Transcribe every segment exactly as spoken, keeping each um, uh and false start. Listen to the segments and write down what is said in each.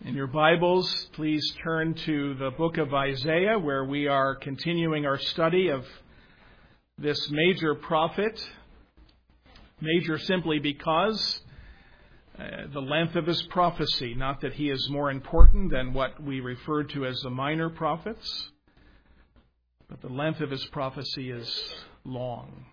In your Bibles, please turn to the book of Isaiah, where we are continuing our study of this major prophet. Major simply because uh, the length of his prophecy, not that he is more important than what we refer to as the minor prophets, but the length of his prophecy is long.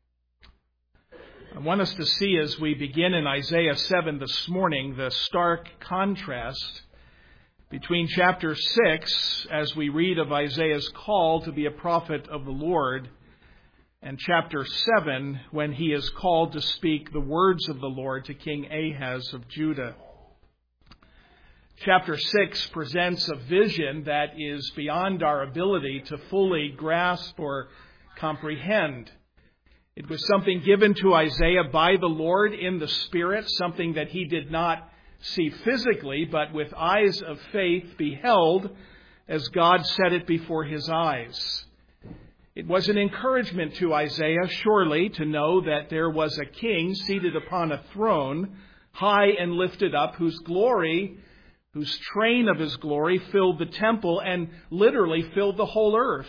I want us to see as we begin in Isaiah seven this morning the stark contrast between chapter six, as we read of Isaiah's call to be a prophet of the Lord, and chapter seven, when he is called to speak the words of the Lord to King Ahaz of Judah. Chapter six presents a vision that is beyond our ability to fully grasp or comprehend. It was something given to Isaiah by the Lord in the Spirit, something that he did not see physically, but with eyes of faith beheld as God set it before his eyes. It was an encouragement to Isaiah, surely, to know that there was a king seated upon a throne, high and lifted up, whose glory, whose train of his glory filled the temple and literally filled the whole earth.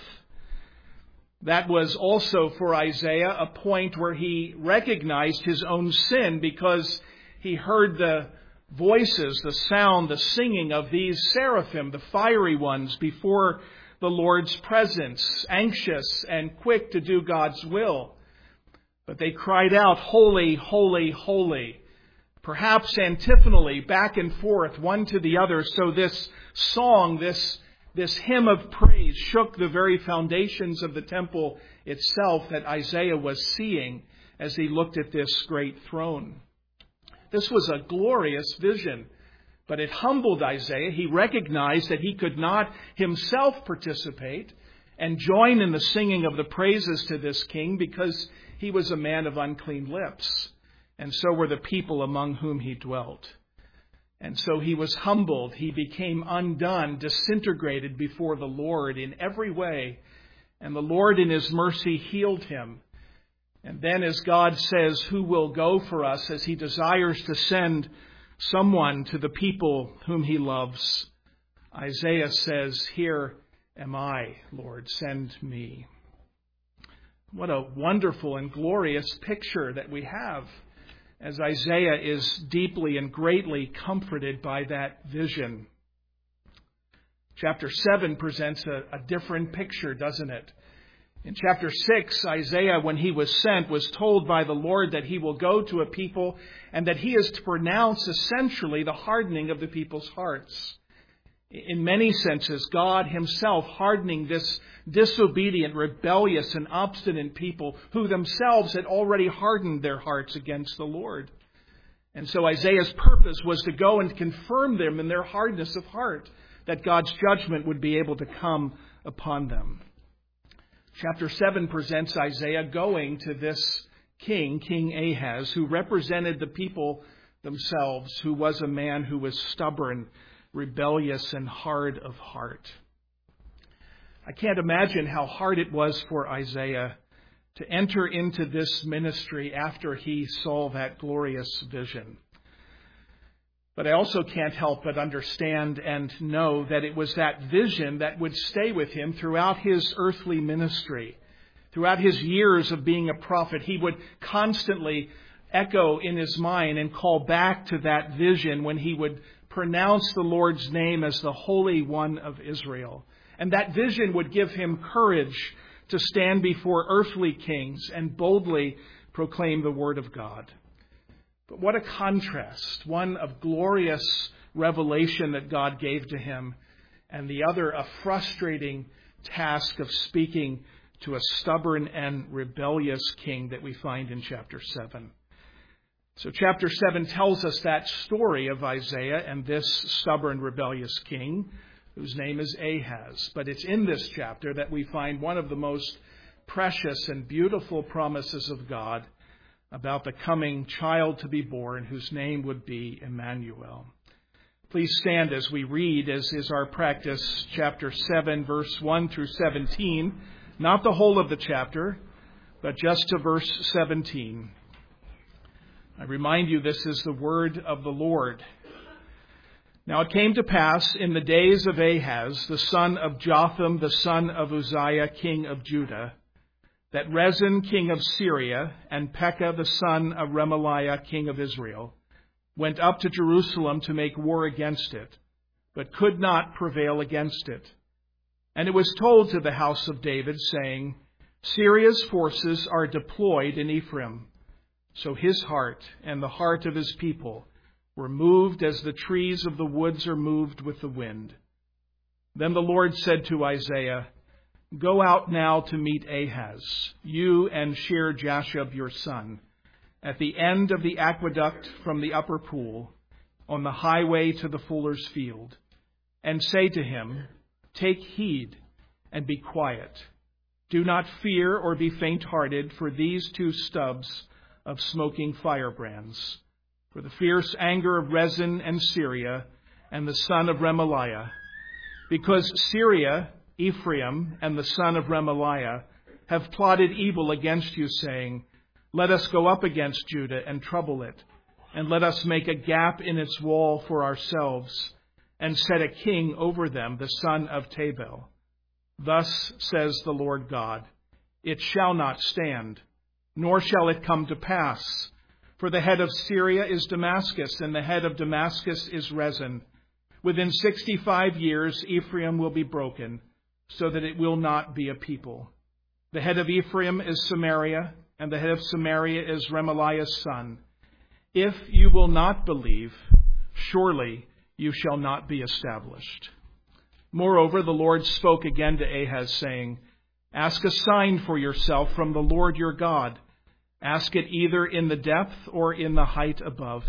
That was also for Isaiah a point where he recognized his own sin, because he heard the voices, the sound, the singing of these seraphim, the fiery ones, before the Lord's presence, anxious and quick to do God's will. But they cried out, "Holy, holy, holy," perhaps antiphonally, back and forth, one to the other. So this song, this This hymn of praise shook the very foundations of the temple itself that Isaiah was seeing as he looked at this great throne. This was a glorious vision, but it humbled Isaiah. He recognized that he could not himself participate and join in the singing of the praises to this king, because he was a man of unclean lips, and so were the people among whom he dwelt. And so he was humbled. He became undone, disintegrated before the Lord in every way. And the Lord in his mercy healed him. And then, as God says, who will go for us, as he desires to send someone to the people whom he loves, Isaiah says, "Here am I, Lord, send me." What a wonderful and glorious picture that we have, as Isaiah is deeply and greatly comforted by that vision. Chapter seven presents a, a different picture, doesn't it? In chapter six, Isaiah, when he was sent, was told by the Lord that he will go to a people and that he is to pronounce essentially the hardening of the people's hearts. In many senses, God himself hardening this disobedient, rebellious, and obstinate people who themselves had already hardened their hearts against the Lord. And so Isaiah's purpose was to go and confirm them in their hardness of heart, that God's judgment would be able to come upon them. Chapter seven presents Isaiah going to this king, King Ahaz, who represented the people themselves, who was a man who was stubborn, rebellious, and hard of heart. I can't imagine how hard it was for Isaiah to enter into this ministry after he saw that glorious vision. But I also can't help but understand and know that it was that vision that would stay with him throughout his earthly ministry. Throughout his years of being a prophet, he would constantly echo in his mind and call back to that vision when he would pronounce the Lord's name as the Holy One of Israel. And that vision would give him courage to stand before earthly kings and boldly proclaim the word of God. But what a contrast, one of glorious revelation that God gave to him, and the other a frustrating task of speaking to a stubborn and rebellious king that we find in chapter seven. So chapter seven tells us that story of Isaiah and this stubborn, rebellious king, whose name is Ahaz. But it's in this chapter that we find one of the most precious and beautiful promises of God about the coming child to be born, whose name would be Emmanuel. Please stand as we read, as is our practice, chapter seven, verse one through seventeen. Not the whole of the chapter, but just to verse seventeen. I remind you, this is the word of the Lord. Now it came to pass in the days of Ahaz, the son of Jotham, the son of Uzziah, king of Judah, that Rezin, king of Syria, and Pekah, the son of Remaliah, king of Israel, went up to Jerusalem to make war against it, but could not prevail against it. And it was told to the house of David, saying, Syria's forces are deployed in Ephraim. So his heart and the heart of his people were moved as the trees of the woods are moved with the wind. Then the Lord said to Isaiah, Go out now to meet Ahaz, you and Shear-Jashub your son, at the end of the aqueduct from the upper pool, on the highway to the fuller's field, and say to him, Take heed and be quiet. Do not fear or be faint-hearted for these two stubs of smoking firebrands, for the fierce anger of Rezin and Syria and the son of Remaliah, because Syria, Ephraim, and the son of Remaliah have plotted evil against you, saying, Let us go up against Judah and trouble it, and let us make a gap in its wall for ourselves, and set a king over them, the son of Tabel. Thus says the Lord God, It shall not stand, nor shall it come to pass. For the head of Syria is Damascus, and the head of Damascus is Rezin. Within sixty-five years Ephraim will be broken, so that it will not be a people. The head of Ephraim is Samaria, and the head of Samaria is Remaliah's son. If you will not believe, surely you shall not be established. Moreover, the Lord spoke again to Ahaz, saying, Ask a sign for yourself from the Lord your God. Ask it either in the depth or in the height above.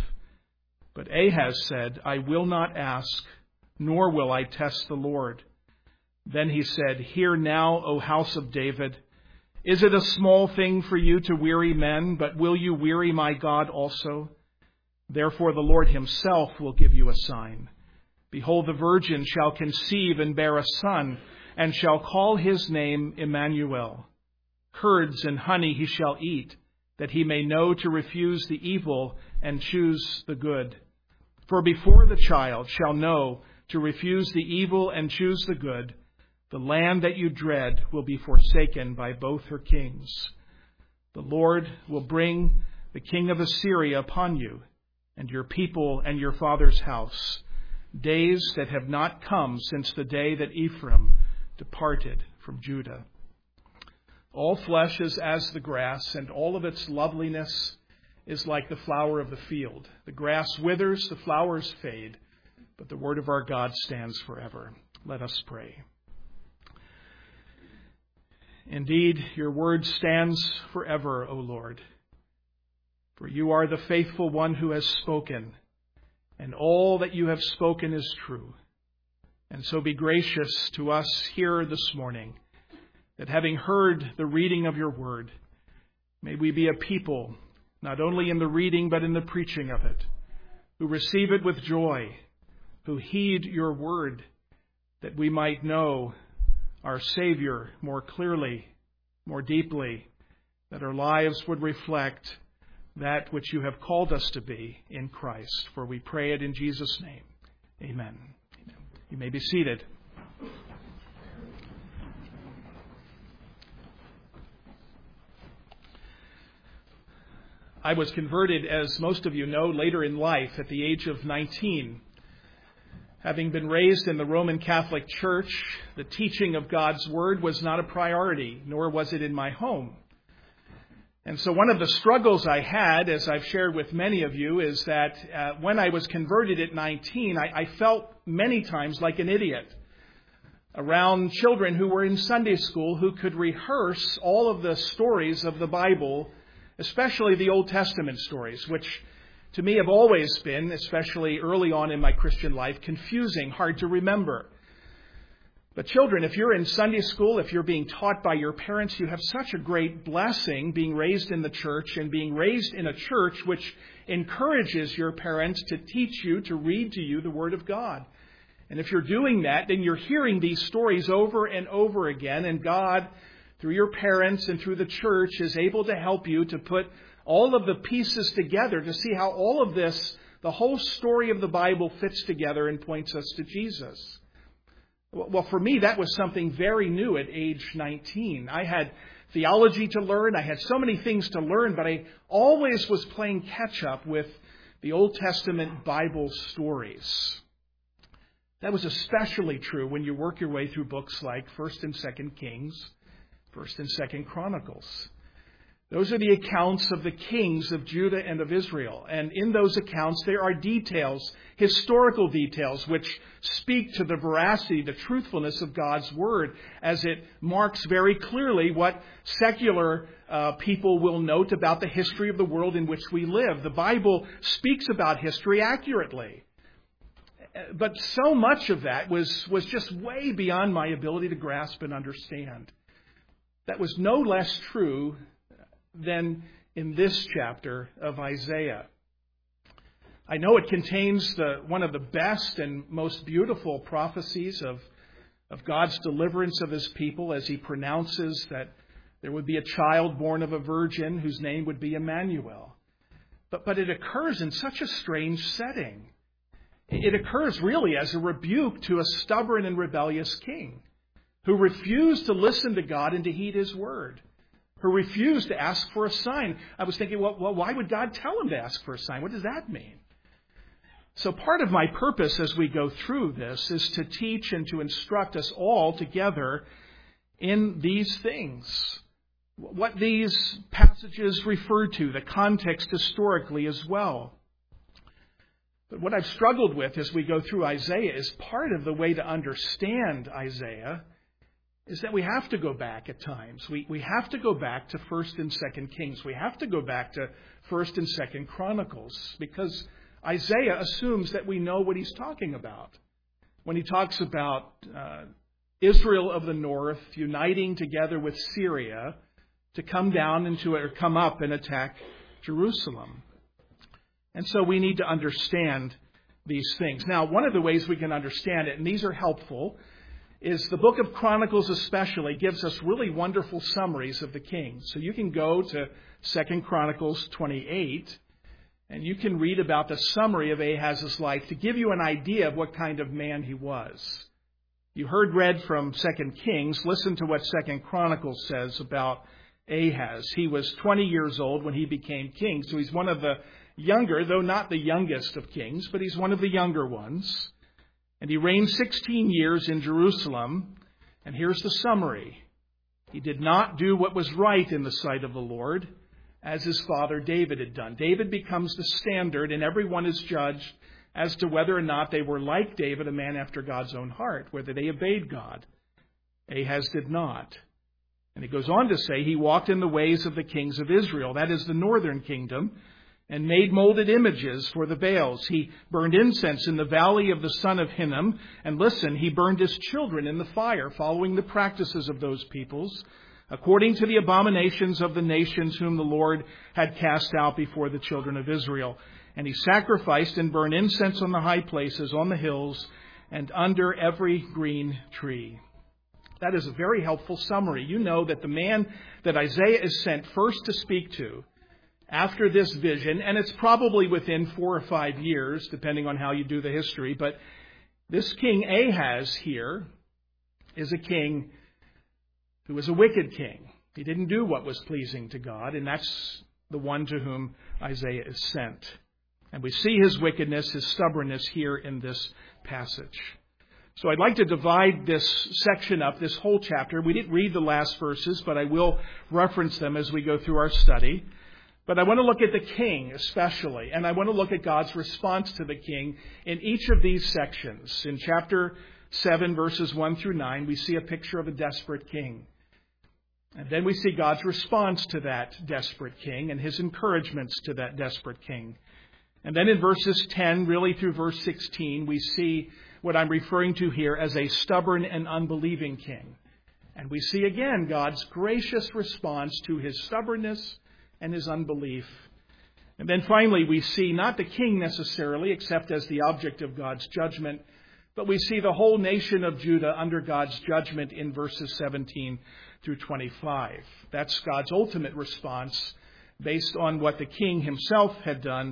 But Ahaz said, I will not ask, nor will I test the Lord. Then he said, Hear now, O house of David. Is it a small thing for you to weary men, but will you weary my God also? Therefore the Lord himself will give you a sign. Behold, the virgin shall conceive and bear a son, and shall call his name Emmanuel. Curds and honey he shall eat, that he may know to refuse the evil and choose the good. For before the child shall know to refuse the evil and choose the good, the land that you dread will be forsaken by both her kings. The Lord will bring the king of Assyria upon you, and your people and your father's house, days that have not come since the day that Ephraim departed from Judah. All flesh is as the grass, and all of its loveliness is like the flower of the field. The grass withers, the flowers fade, but the word of our God stands forever. Let us pray. Indeed, your word stands forever, O Lord, for you are the faithful one who has spoken, and all that you have spoken is true. And so be gracious to us here this morning, that having heard the reading of your word, may we be a people, not only in the reading but in the preaching of it, who receive it with joy, who heed your word, that we might know our Savior more clearly, more deeply, that our lives would reflect that which you have called us to be in Christ. For we pray it in Jesus' name. Amen. Amen. You may be seated. I was converted, as most of you know, later in life at the age of nineteen. Having been raised in the Roman Catholic Church, the teaching of God's Word was not a priority, nor was it in my home. And so one of the struggles I had, as I've shared with many of you, is that uh, when I was converted at nineteen, I, I felt many times like an idiot around children who were in Sunday school who could rehearse all of the stories of the Bible, especially the Old Testament stories, which to me have always been, especially early on in my Christian life, confusing, hard to remember. But children, if you're in Sunday school, if you're being taught by your parents, you have such a great blessing being raised in the church and being raised in a church which encourages your parents to teach you, to read to you the Word of God. And if you're doing that, then you're hearing these stories over and over again, and God, through your parents and through the church, is able to help you to put all of the pieces together to see how all of this the whole story of the Bible fits together and points us to Jesus. Well, for me, that was something very new at age nineteen. I had theology to learn. I had so many things to learn, but I always was playing catch-up with the Old Testament Bible stories. That was especially true when you work your way through books like First and Second Kings, First and Second Chronicles. Those are the accounts of the kings of Judah and of Israel. And in those accounts, there are details, historical details, which speak to the veracity, the truthfulness of God's Word, as it marks very clearly what secular uh, people will note about the history of the world in which we live. The Bible speaks about history accurately. But so much of that was, was just way beyond my ability to grasp and understand. That was no less true than in this chapter of Isaiah. I know it contains the, one of the best and most beautiful prophecies of, of God's deliverance of His people as He pronounces that there would be a child born of a virgin whose name would be Emmanuel. But, but it occurs in such a strange setting. It occurs really as a rebuke to a stubborn and rebellious king who refused to listen to God and to heed His word, who refused to ask for a sign. I was thinking, well, well, why would God tell him to ask for a sign? What does that mean? So part of my purpose as we go through this is to teach and to instruct us all together in these things. What these passages refer to, the context historically as well. But what I've struggled with as we go through Isaiah is part of the way to understand Isaiah is that we have to go back at times. We we have to go back to First and Second Kings. We have to go back to First and Second Chronicles because Isaiah assumes that we know what he's talking about. When he talks about uh, Israel of the north uniting together with Syria to come down into or come up and attack Jerusalem. And so we need to understand these things. Now, one of the ways we can understand it, and these are helpful, is the book of Chronicles especially gives us really wonderful summaries of the kings. So you can go to Second Chronicles twenty-eight, and you can read about the summary of Ahaz's life to give you an idea of what kind of man he was. You heard read from Second Kings. Listen to what Second Chronicles says about Ahaz. He was twenty years old when he became king, so he's one of the younger, though not the youngest of kings, but he's one of the younger ones. And he reigned sixteen years in Jerusalem. And here's the summary. He did not do what was right in the sight of the Lord, as his father David had done. David becomes the standard, and everyone is judged as to whether or not they were like David, a man after God's own heart, whether they obeyed God. Ahaz did not. And he goes on to say he walked in the ways of the kings of Israel, that is the northern kingdom, and made molded images for the Baals. He burned incense in the valley of the son of Hinnom. And listen, he burned his children in the fire, following the practices of those peoples, according to the abominations of the nations whom the Lord had cast out before the children of Israel. And he sacrificed and burned incense on the high places, on the hills, and under every green tree. That is a very helpful summary. You know that the man that Isaiah is sent first to speak to after this vision, and it's probably within four or five years, depending on how you do the history, but this king Ahaz here is a king who was a wicked king. He didn't do what was pleasing to God, and that's the one to whom Isaiah is sent. And we see his wickedness, his stubbornness here in this passage. So I'd like to divide this section up, this whole chapter. We didn't read the last verses, but I will reference them as we go through our study. But I want to look at the king especially, and I want to look at God's response to the king in each of these sections. In chapter seven, verses one through nine, we see a picture of a desperate king. And then we see God's response to that desperate king and his encouragements to that desperate king. And then in verses ten, really through verse sixteen, we see what I'm referring to here as a stubborn and unbelieving king. And we see again God's gracious response to his stubbornness and his unbelief. And then finally, we see not the king necessarily, except as the object of God's judgment, but we see the whole nation of Judah under God's judgment in verses seventeen through twenty-five. That's God's ultimate response based on what the king himself had done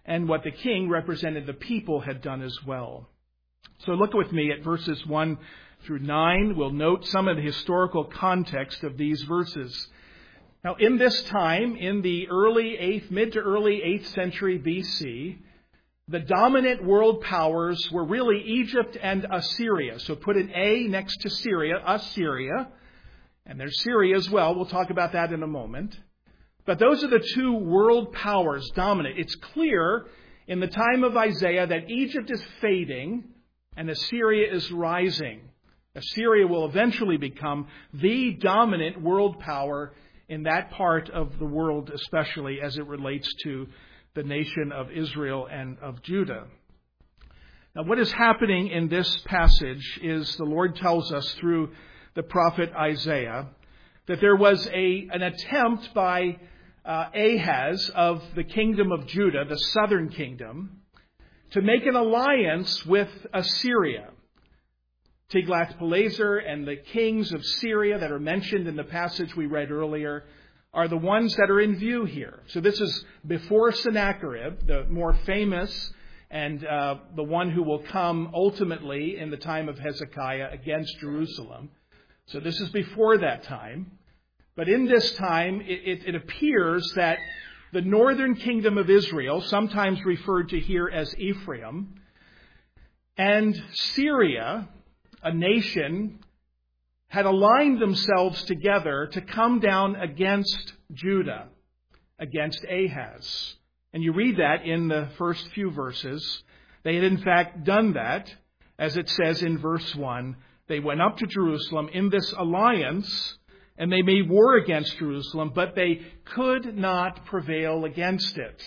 and what the king represented the people had done as well. So look with me at verses one through nine. We'll note some of the historical context of these verses. Now, in this time, in the early eighth, mid to early eighth century B C, the dominant world powers were really Egypt and Assyria. So put an A next to Syria, Assyria. And there's Syria as well. We'll talk about that in a moment. But those are the two world powers dominant. It's clear in the time of Isaiah that Egypt is fading and Assyria is rising. Assyria will eventually become the dominant world power in that part of the world, especially as it relates to the nation of Israel and of Judah. Now, what is happening in this passage is the Lord tells us through the prophet Isaiah that there was a an attempt by uh, Ahaz of the kingdom of Judah, the southern kingdom, to make an alliance with Assyria. Tiglath-Pileser and the kings of Syria that are mentioned in the passage we read earlier are the ones that are in view here. So this is before Sennacherib, the more famous and uh, the one who will come ultimately in the time of Hezekiah against Jerusalem. So this is before that time. But in this time, it, it, it appears that the northern kingdom of Israel, sometimes referred to here as Ephraim, and Syria, a nation, had aligned themselves together to come down against Judah, against Ahaz. And you read that in the first few verses. They had in fact done that, as it says in verse one. They went up to Jerusalem in this alliance, and they made war against Jerusalem, but they could not prevail against it.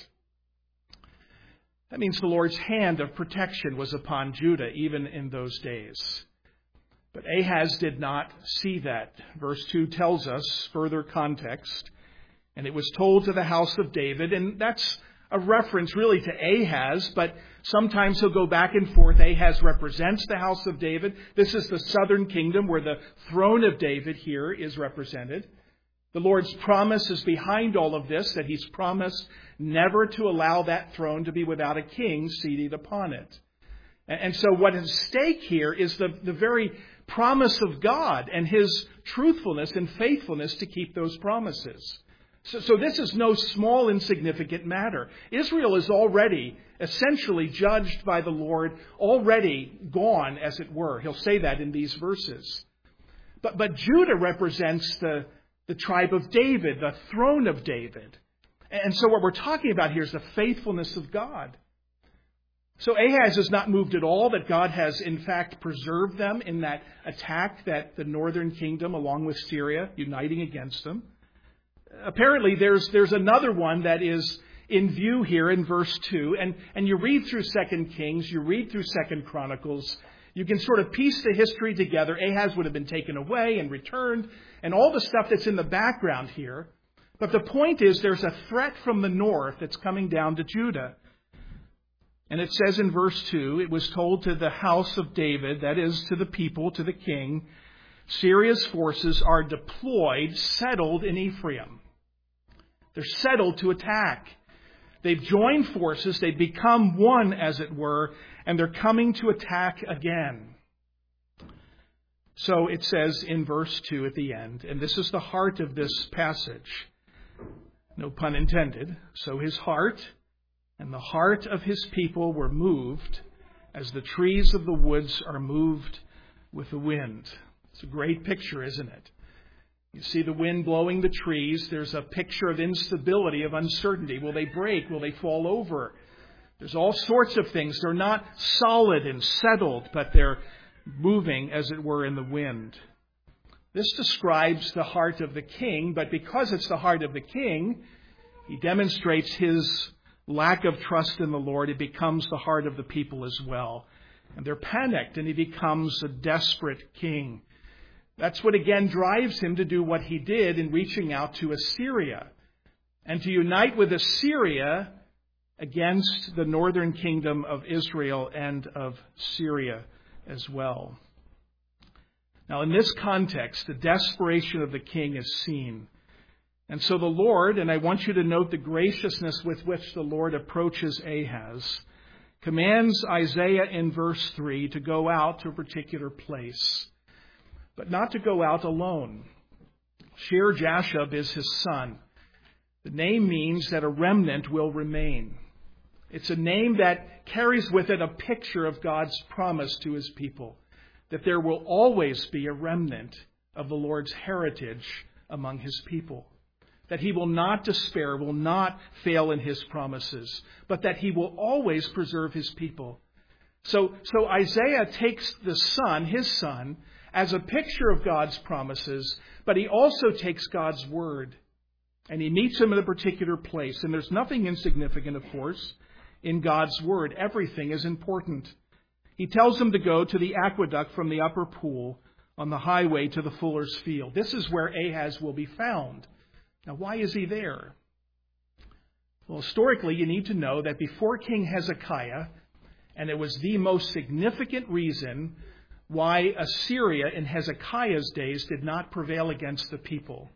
That means the Lord's hand of protection was upon Judah even in those days. But Ahaz did not see that. Verse two tells us further context. And it was told to the house of David, and that's a reference really to Ahaz, but sometimes he'll go back and forth. Ahaz represents the house of David. This is the southern kingdom where the throne of David here is represented. The Lord's promise is behind all of this, that He's promised never to allow that throne to be without a king seated upon it. And so what is at stake here is the, the very promise of God and His truthfulness and faithfulness to keep those promises. So, so this is no small, insignificant matter. Israel is already essentially judged by the Lord, already gone, as it were. He'll say that in these verses. But, but Judah represents the, the tribe of David, the throne of David. And so what we're talking about here is the faithfulness of God. So Ahaz is not moved at all that God has in fact preserved them in that attack that the northern kingdom, along with Syria, uniting against them. Apparently there's there's another one that is in view here in verse two. And, and you read through Second Kings, you read through Second Chronicles, you can sort of piece the history together. Ahaz would have been taken away and returned, and all the stuff that's in the background here. But the point is there's a threat from the north that's coming down to Judah. And it says in verse two, it was told to the house of David, that is to the people, to the king, Syria's forces are deployed, settled in Ephraim. They're settled to attack. They've joined forces, they've become one, as it were, and they're coming to attack again. So it says in verse two at the end, and this is the heart of this passage, no pun intended. So his heart and the heart of His people were moved as the trees of the woods are moved with the wind. It's a great picture, isn't it? You see the wind blowing the trees. There's a picture of instability, of uncertainty. Will they break? Will they fall over? There's all sorts of things. They're not solid and settled, but they're moving, as it were, in the wind. This describes the heart of the king, but because it's the heart of the king, he demonstrates his lack of trust in the Lord. It becomes the heart of the people as well. And they're panicked, and he becomes a desperate king. That's what again drives him to do what he did in reaching out to Assyria and to unite with Assyria against the northern kingdom of Israel and of Syria as well. Now, in this context, the desperation of the king is seen. And so the Lord, and I want you to note the graciousness with which the Lord approaches Ahaz, commands Isaiah in verse three to go out to a particular place, but not to go out alone. Shear-Jashub is his son. The name means that a remnant will remain. It's a name that carries with it a picture of God's promise to his people, that there will always be a remnant of the Lord's heritage among his people, that he will not despair, will not fail in his promises, but that he will always preserve his people. So, so Isaiah takes the son, his son, as a picture of God's promises, but he also takes God's word, and he meets him in a particular place. And there's nothing insignificant, of course, in God's word. Everything is important. He tells him to go to the aqueduct from the upper pool on the highway to the fuller's field. This is where Ahaz will be found. Now, why is he there? Well, historically, you need to know that before King Hezekiah, and it was the most significant reason why Assyria in Hezekiah's days did not prevail against the people.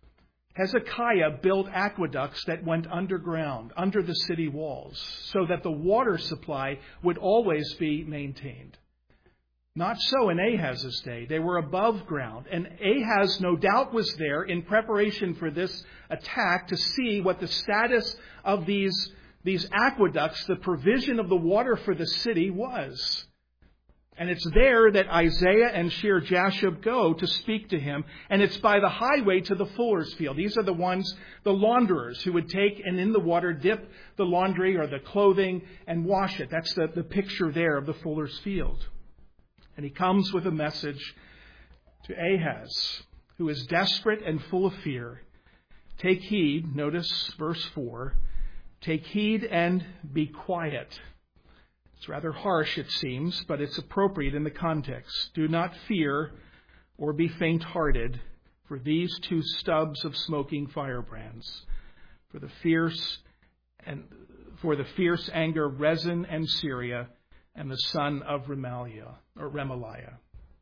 Hezekiah built aqueducts that went underground, under the city walls, so that the water supply would always be maintained. Not so in Ahaz's day. They were above ground. And Ahaz, no doubt, was there in preparation for this attack to see what the status of these, these aqueducts, the provision of the water for the city, was. And it's there that Isaiah and Shear-Jashub go to speak to him. And it's by the highway to the fuller's field. These are the ones, the launderers, who would take and in the water dip the laundry or the clothing and wash it. That's the, the picture there of the fuller's field. And he comes with a message to Ahaz, who is desperate and full of fear. Take heed, notice verse four, take heed and be quiet. It's rather harsh, it seems, but it's appropriate in the context. Do not fear or be faint-hearted for these two stubs of smoking firebrands, for the fierce and for the fierce anger of Rezin and Syria, and the son of Remaliah, or Remaliah.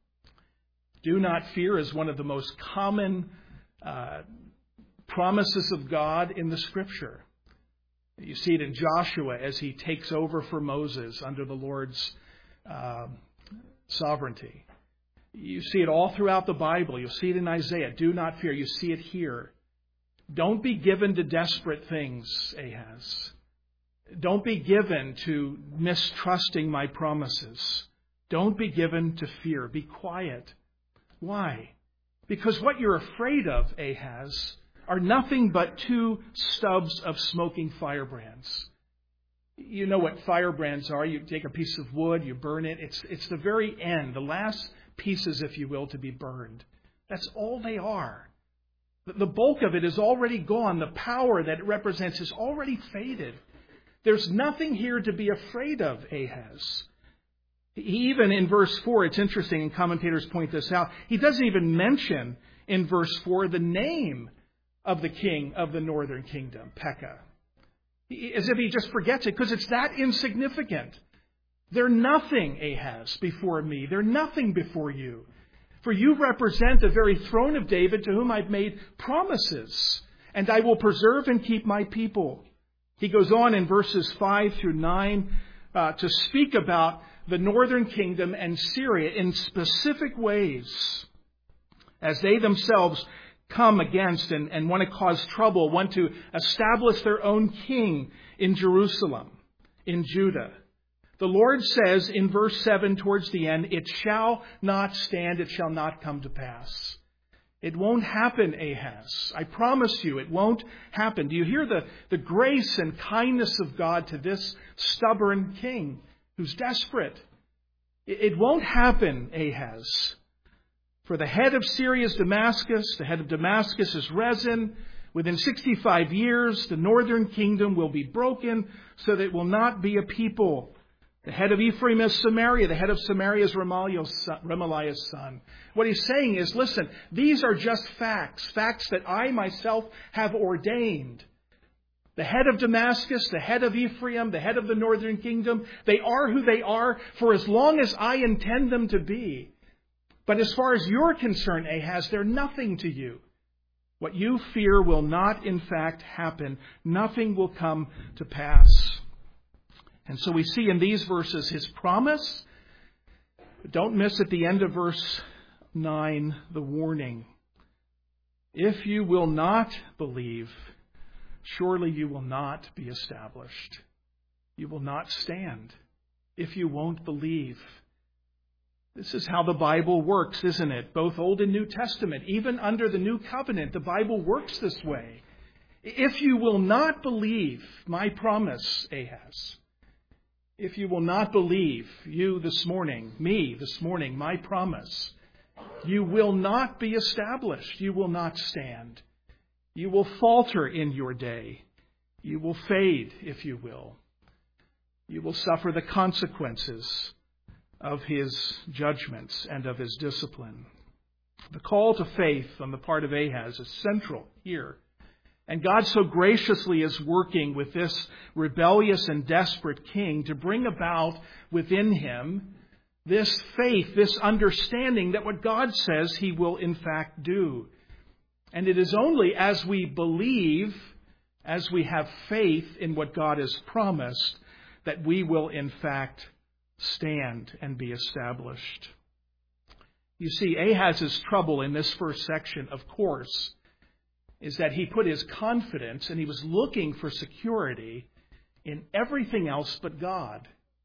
Do not fear is one of the most common uh, promises of God in the Scripture. You see it in Joshua as he takes over for Moses under the Lord's uh, sovereignty. You see it all throughout the Bible. You'll see it in Isaiah. Do not fear. You see it here. Don't be given to desperate things, Ahaz. Don't be given to mistrusting my promises. Don't be given to fear. Be quiet. Why? Because what you're afraid of, Ahaz, are nothing but two stubs of smoking firebrands. You know what firebrands are. You take a piece of wood, you burn it. It's, it's the very end, the last pieces, if you will, to be burned. That's all they are. The bulk of it is already gone. The power that it represents is already faded. There's nothing here to be afraid of, Ahaz. Even in verse four, it's interesting, and commentators point this out, he doesn't even mention in verse four the name of the king of the northern kingdom, Pekah. As if he just forgets it, because it's that insignificant. They're nothing, Ahaz, before me. They're nothing before you. For you represent the very throne of David, to whom I've made promises, and I will preserve and keep my people. He goes on in verses five through nine uh, to speak about the northern kingdom and Syria in specific ways, as they themselves come against and, and want to cause trouble, want to establish their own king in Jerusalem, in Judah. The Lord says in verse seven towards the end, it shall not stand, it shall not come to pass. It won't happen, Ahaz. I promise you, it won't happen. Do you hear the, the grace and kindness of God to this stubborn king who's desperate? It, it won't happen, Ahaz. For the head of Syria is Damascus, the head of Damascus is Rezin. Within sixty-five years, the northern kingdom will be broken, so that it will not be a people. The head of Ephraim is Samaria. The head of Samaria is Remaliah's son. What he's saying is, listen, these are just facts, facts that I myself have ordained. The head of Damascus, the head of Ephraim, the head of the northern kingdom, they are who they are for as long as I intend them to be. But as far as you're concerned, Ahaz, they're nothing to you. What you fear will not, in fact, happen. Nothing will come to pass. And so we see in these verses his promise. But don't miss at the end of verse nine the warning. If you will not believe, surely you will not be established. You will not stand if you won't believe. This is how the Bible works, isn't it? Both Old and New Testament. Even under the New Covenant, the Bible works this way. If you will not believe my promise, Ahaz, if you will not believe you this morning, me this morning, my promise, you will not be established. You will not stand. You will falter in your day. You will fade, if you will. You will suffer the consequences of his judgments and of his discipline. The call to faith on the part of Ahaz is central here. And God so graciously is working with this rebellious and desperate king to bring about within him this faith, this understanding that what God says he will in fact do. And it is only as we believe, as we have faith in what God has promised, that we will in fact stand and be established. You see, Ahaz's trouble in this first section, of course, is that he put his confidence and he was looking for security in everything else but God.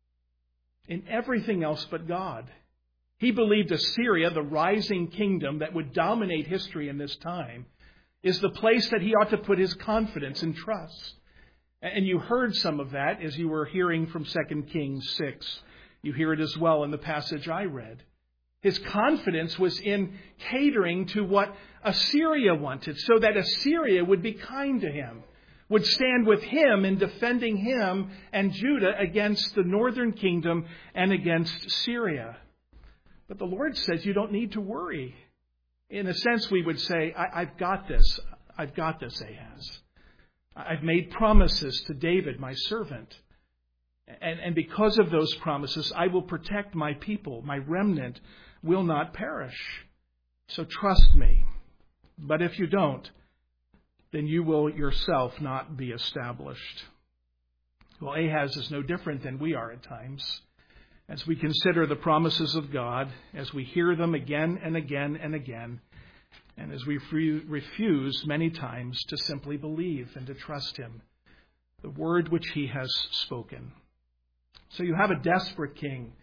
In everything else but God. He believed Assyria, the rising kingdom that would dominate history in this time, is the place that he ought to put his confidence and trust. And you heard some of that as you were hearing from Second Kings six. You hear it as well in the passage I read. His confidence was in catering to what Assyria wanted, so that Assyria would be kind to him, would stand with him in defending him and Judah against the northern kingdom and against Syria. But the Lord says you don't need to worry. In a sense, we would say, I- I've got this. I've got this, Ahaz. I've made promises to David, my servant. And, and because of those promises, I will protect my people. My remnant will not perish. So trust me. But if you don't, then you will yourself not be established. Well, Ahaz is no different than we are at times. As we consider the promises of God, as we hear them again and again and again, and as we refuse many times to simply believe and to trust him, the word which he has spoken. So you have a desperate king.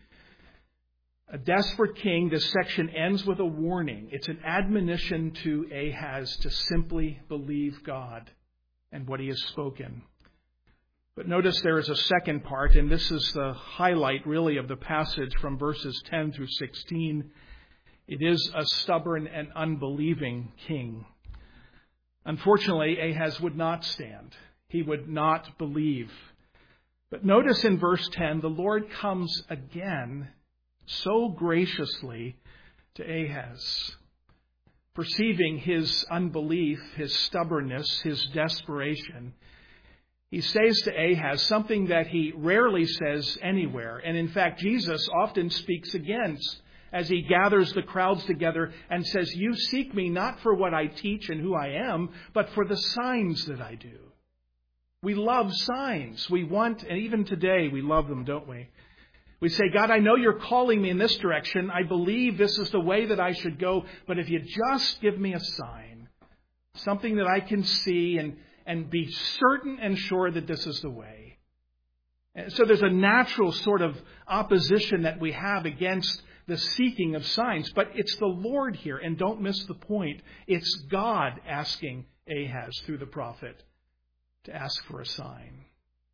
A desperate king. This section ends with a warning. It's an admonition to Ahaz to simply believe God and what he has spoken. But notice there is a second part, and this is the highlight really of the passage from verses ten through sixteen. It is a stubborn and unbelieving king. Unfortunately, Ahaz would not stand. He would not believe. But notice in verse ten, the Lord comes again so graciously to Ahaz. Perceiving his unbelief, his stubbornness, his desperation, he says to Ahaz something that he rarely says anywhere. And in fact, Jesus often speaks against as he gathers the crowds together and says, you seek me not for what I teach and who I am, but for the signs that I do. We love signs. We want, and even today we love them, don't we? We say, God, I know you're calling me in this direction. I believe this is the way that I should go. But if you just give me a sign, something that I can see and, and be certain and sure that this is the way. And so there's a natural sort of opposition that we have against the seeking of signs. But it's the Lord here, and don't miss the point. It's God asking Ahaz through the prophet to ask for a sign.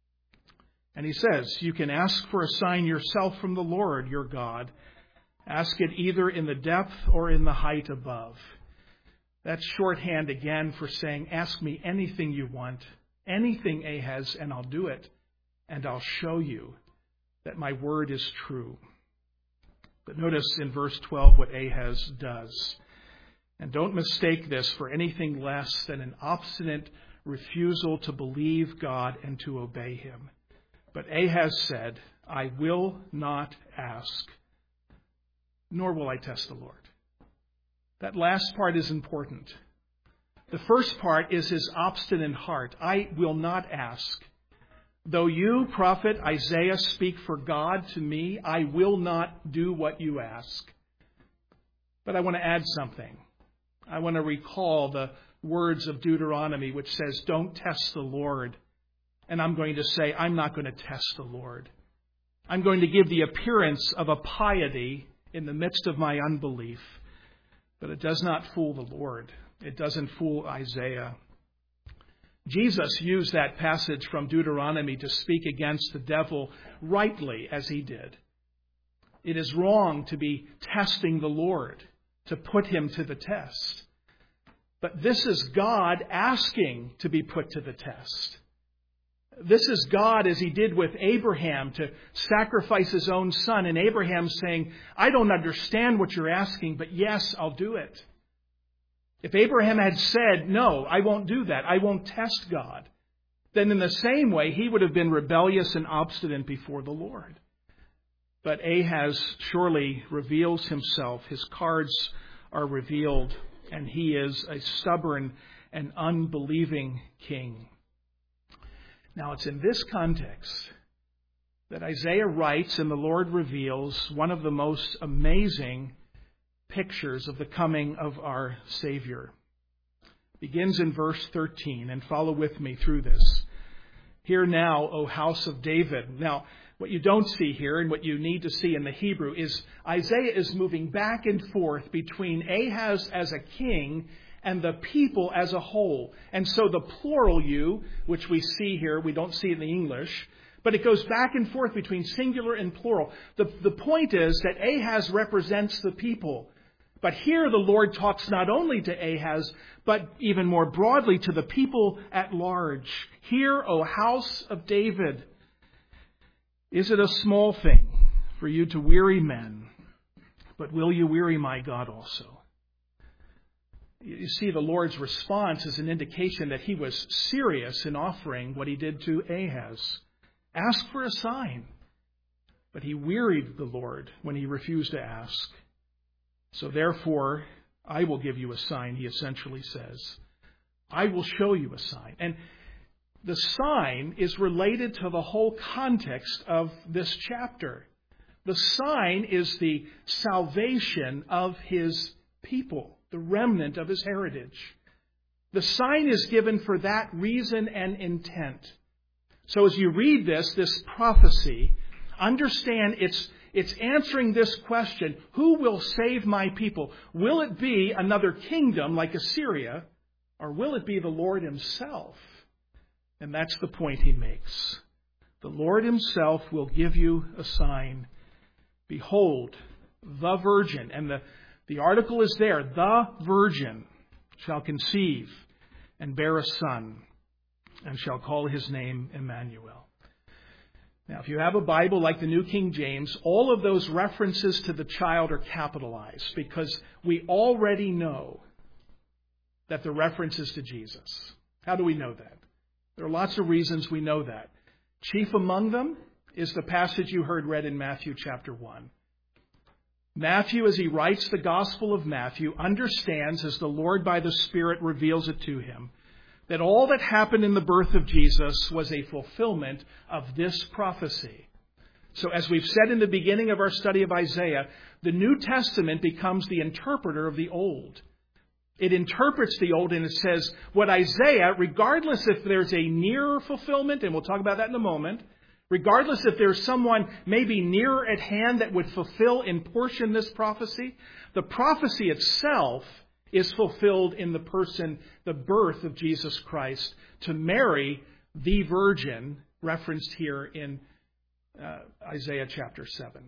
And he says, you can ask for a sign yourself from the Lord, your God. Ask it either in the depth or in the height above. That's shorthand again for saying, ask me anything you want, anything, Ahaz, and I'll do it. And I'll show you that my word is true. But notice in verse twelve what Ahaz does. And don't mistake this for anything less than an obstinate refusal to believe God and to obey him. But Ahaz said, I will not ask, nor will I test the Lord. That last part is important. The first part is his obstinate heart. I will not ask. Though you, prophet Isaiah, speak for God to me, I will not do what you ask. But I want to add something. I want to recall the words of Deuteronomy, which says, don't test the Lord. And I'm going to say, I'm not going to test the Lord. I'm going to give the appearance of a piety in the midst of my unbelief. But it does not fool the Lord. It doesn't fool Isaiah. Jesus used that passage from Deuteronomy to speak against the devil rightly, as he did. It is wrong to be testing the Lord, to put him to the test. But this is God asking to be put to the test. This is God, as he did with Abraham, to sacrifice his own son. And Abraham saying, I don't understand what you're asking, but yes, I'll do it. If Abraham had said, no, I won't do that, I won't test God, then in the same way, he would have been rebellious and obstinate before the Lord. But Ahaz surely reveals himself. His cards are revealed, and he is a stubborn and unbelieving king. Now, it's in this context that Isaiah writes and the Lord reveals one of the most amazing pictures of the coming of our Savior. It begins in verse thirteen, and follow with me through this. Hear now, O house of David. Now, what you don't see here and what you need to see in the Hebrew is Isaiah is moving back and forth between Ahaz as a king and the people as a whole. And so the plural you, which we see here, we don't see in the English, but it goes back and forth between singular and plural. The, the point is that Ahaz represents the people. But here the Lord talks not only to Ahaz, but even more broadly to the people at large. Hear, O house of David. Is it a small thing for you to weary men? But will you weary my God also? You see, the Lord's response is an indication that he was serious in offering what he did to Ahaz. Ask for a sign. But he wearied the Lord when he refused to ask. So therefore, I will give you a sign, he essentially says. I will show you a sign. And the sign is related to the whole context of this chapter. The sign is the salvation of his people, the remnant of his heritage. The sign is given for that reason and intent. So as you read this, this prophecy, understand it's It's answering this question, who will save my people? Will it be another kingdom like Assyria, or will it be the Lord himself? And that's the point he makes. The Lord himself will give you a sign. Behold, the virgin, and the, the article is there, the virgin shall conceive and bear a son, and shall call his name Emmanuel. Now, if you have a Bible like the New King James, all of those references to the child are capitalized because we already know that the reference is to Jesus. How do we know that? There are lots of reasons we know that. Chief among them is the passage you heard read in Matthew chapter one. Matthew, as he writes the Gospel of Matthew, understands as the Lord by the Spirit reveals it to him, that all that happened in the birth of Jesus was a fulfillment of this prophecy. So as we've said in the beginning of our study of Isaiah, the New Testament becomes the interpreter of the Old. It interprets the Old and it says what Isaiah, regardless if there's a nearer fulfillment, and we'll talk about that in a moment, regardless if there's someone maybe nearer at hand that would fulfill in portion this prophecy, the prophecy itself is fulfilled in the person, the birth of Jesus Christ, to marry the virgin, referenced here in uh, Isaiah chapter seven.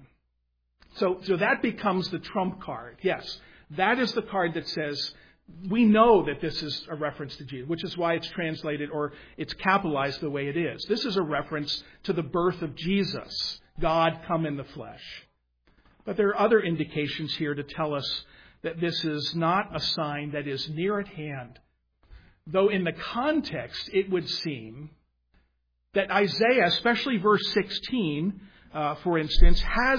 So, so that becomes the trump card. Yes, that is the card that says, we know that this is a reference to Jesus, which is why it's translated or it's capitalized the way it is. This is a reference to the birth of Jesus, God come in the flesh. But there are other indications here to tell us that this is not a sign that is near at hand. Though in the context, it would seem that Isaiah, especially verse sixteen, uh, for instance, has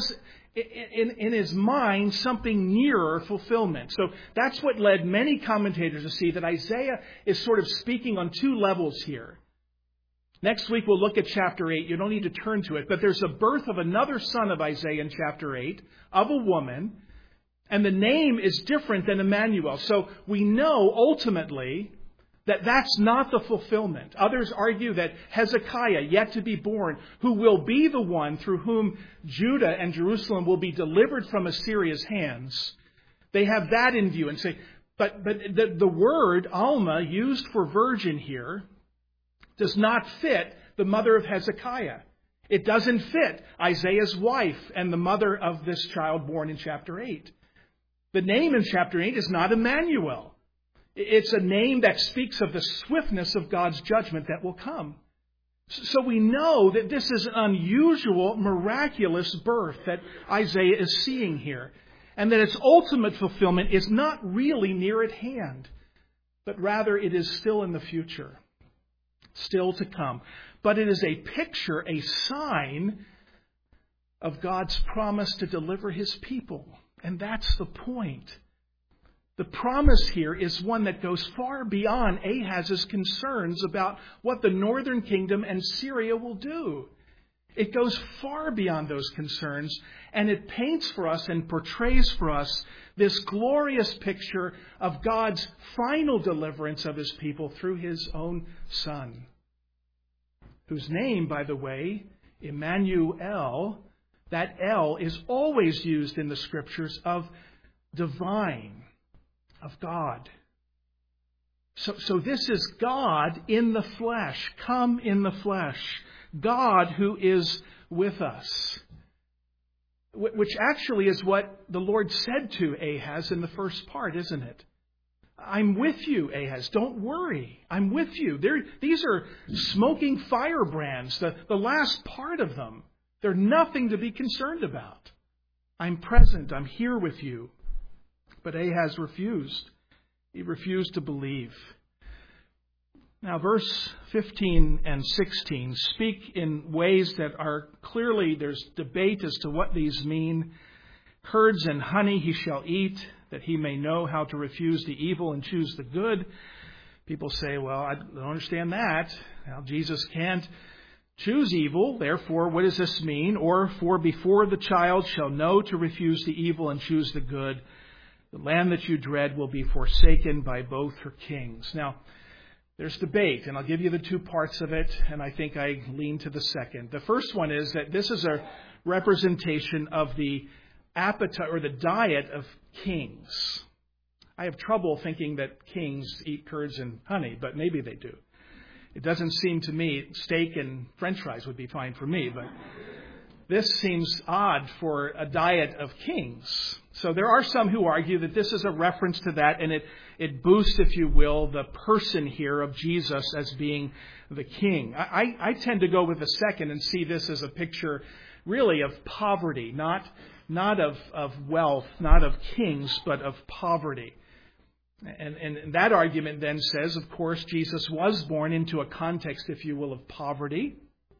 in, in his mind, something nearer fulfillment. So that's what led many commentators to see that Isaiah is sort of speaking on two levels here. Next week we'll look at chapter eight. You don't need to turn to it. But there's a birth of another son of Isaiah in chapter eight, of a woman. And the name is different than Emmanuel. So we know ultimately that that's not the fulfillment. Others argue that Hezekiah, yet to be born, who will be the one through whom Judah and Jerusalem will be delivered from Assyria's hands, they have that in view and say, but, but the, the word Alma used for virgin here does not fit the mother of Hezekiah. It doesn't fit Isaiah's wife and the mother of this child born in chapter eight. The name in chapter eight is not Emmanuel. It's a name that speaks of the swiftness of God's judgment that will come. So we know that this is an unusual, miraculous birth that Isaiah is seeing here. And that its ultimate fulfillment is not really near at hand, but rather it is still in the future, still to come. But it is a picture, a sign of God's promise to deliver his people. And that's the point. The promise here is one that goes far beyond Ahaz's concerns about what the northern kingdom and Syria will do. It goes far beyond those concerns, and it paints for us and portrays for us this glorious picture of God's final deliverance of his people through his own Son, whose name, by the way, Emmanuel, that El is always used in the Scriptures of divine, of God. So, so this is God in the flesh, come in the flesh, God who is with us. Which actually is what the Lord said to Ahaz in the first part, isn't it? I'm with you, Ahaz. Don't worry. I'm with you. They're, these are smoking firebrands, the, the last part of them. They're nothing to be concerned about. I'm present. I'm here with you. But Ahaz refused. He refused to believe. Now, verse fifteen and sixteen speak in ways that are clearly, there's debate as to what these mean. Curds and honey he shall eat, that he may know how to refuse the evil and choose the good. People say, well, I don't understand that. Now, Jesus can't choose evil. Therefore, what does this mean? Or, for before the child shall know to refuse the evil and choose the good, the land that you dread will be forsaken by both her kings. Now, there's debate, and I'll give you the two parts of it, and I think I lean to the second. The first one is that this is a representation of the appetite or the diet of kings. I have trouble thinking that kings eat curds and honey, but maybe they do. It doesn't seem to me, steak and French fries would be fine for me, but this seems odd for a diet of kings. So there are some who argue that this is a reference to that, and it, it boosts, if you will, the person here of Jesus as being the king. I, I tend to go with the second and see this as a picture really of poverty, not, not of, of wealth, not of kings, but of poverty. And, and that argument then says, of course, Jesus was born into a context, if you will, of poverty.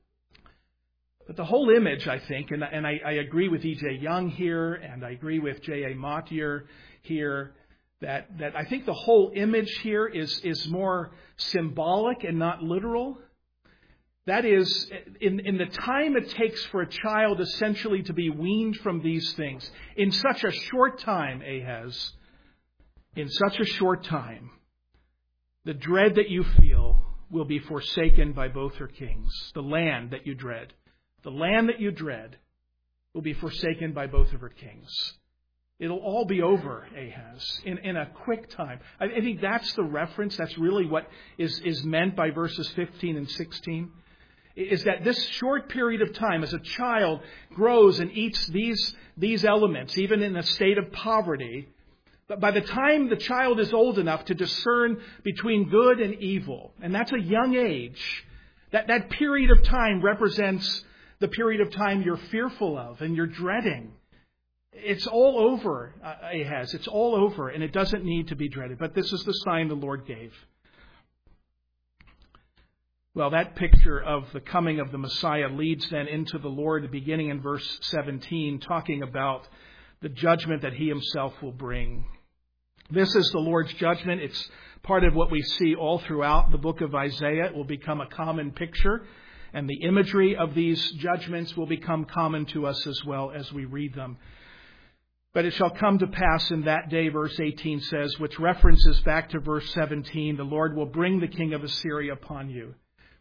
But the whole image, I think, and, and I, I agree with E J Young here, and I agree with J A Mottier here, that, that I think the whole image here is, is more symbolic and not literal. That is, in, in the time it takes for a child essentially to be weaned from these things, in such a short time, Ahaz, in such a short time, the dread that you feel will be forsaken by both her kings. The land that you dread. The land that you dread will be forsaken by both of her kings. It'll all be over, Ahaz, in, in a quick time. I, I think that's the reference. That's really what is, is meant by verses fifteen and sixteen. Is that this short period of time, as a child grows and eats these, these elements, even in a state of poverty, but by the time the child is old enough to discern between good and evil, and that's a young age, that, that period of time represents the period of time you're fearful of and you're dreading. It's all over, Ahaz. It's all over, and it doesn't need to be dreaded. But this is the sign the Lord gave. Well, that picture of the coming of the Messiah leads then into the Lord, beginning in verse seventeen, talking about the judgment that he himself will bring. This is the Lord's judgment. It's part of what we see all throughout the book of Isaiah. It will become a common picture, and the imagery of these judgments will become common to us as well as we read them. But it shall come to pass in that day, verse eighteen says, which references back to verse seventeen, the Lord will bring the king of Assyria upon you.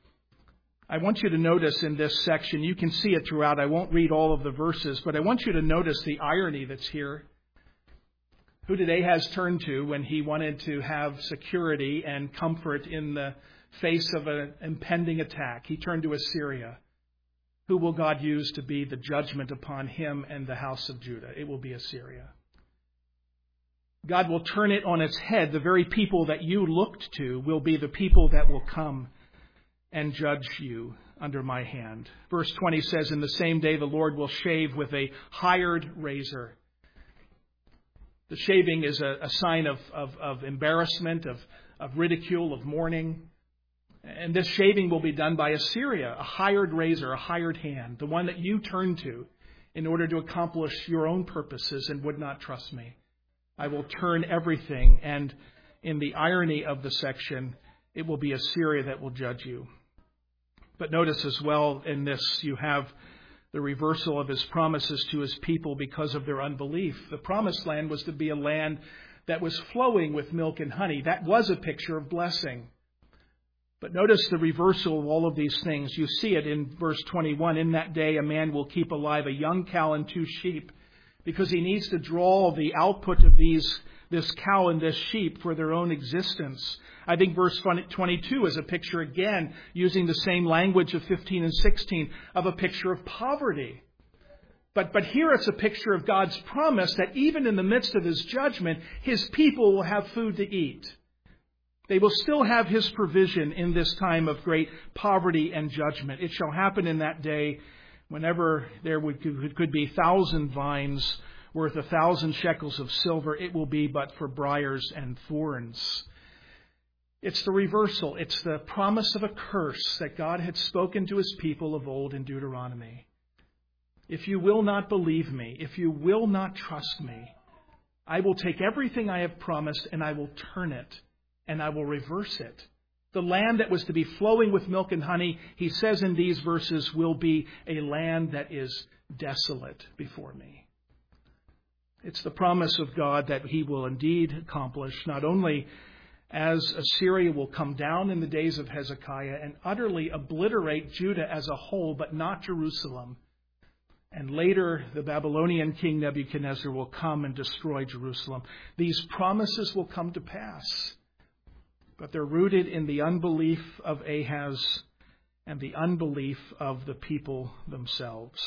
I want you to notice in this section, you can see it throughout, I won't read all of the verses, but I want you to notice the irony that's here. Who did Ahaz turn to when he wanted to have security and comfort in the face of an impending attack? He turned to Assyria. Who will God use to be the judgment upon him and the house of Judah? It will be Assyria. God will turn it on its head. The very people that you looked to will be the people that will come and judge you under my hand. Verse twenty says, in the same day the Lord will shave with a hired razor. The shaving is a, a sign of, of, of embarrassment, of, of ridicule, of mourning. And this shaving will be done by Assyria, a hired razor, a hired hand, the one that you turn to in order to accomplish your own purposes and would not trust me. I will turn everything, and in the irony of the section, it will be Assyria that will judge you. But notice as well in this, you have the reversal of his promises to his people because of their unbelief. The promised land was to be a land that was flowing with milk and honey. That was a picture of blessing. But notice the reversal of all of these things. You see it in verse twenty-one. In that day, a man will keep alive a young cow and two sheep, because he needs to draw the output of these, this cow and this sheep for their own existence. I think verse twenty-two is a picture, again, using the same language of fifteen and sixteen, of a picture of poverty. But, but here it's a picture of God's promise that even in the midst of his judgment, his people will have food to eat. They will still have his provision in this time of great poverty and judgment. It shall happen in that day whenever there would, could be thousand vines worth a thousand shekels of silver, it will be but for briars and thorns. It's the reversal. It's the promise of a curse that God had spoken to his people of old in Deuteronomy. If you will not believe me, if you will not trust me, I will take everything I have promised and I will turn it. And I will reverse it. The land that was to be flowing with milk and honey, he says in these verses, will be a land that is desolate before me. It's the promise of God that he will indeed accomplish, not only as Assyria will come down in the days of Hezekiah and utterly obliterate Judah as a whole, but not Jerusalem. And later, the Babylonian king Nebuchadnezzar will come and destroy Jerusalem. These promises will come to pass. But they're rooted in the unbelief of Ahaz and the unbelief of the people themselves.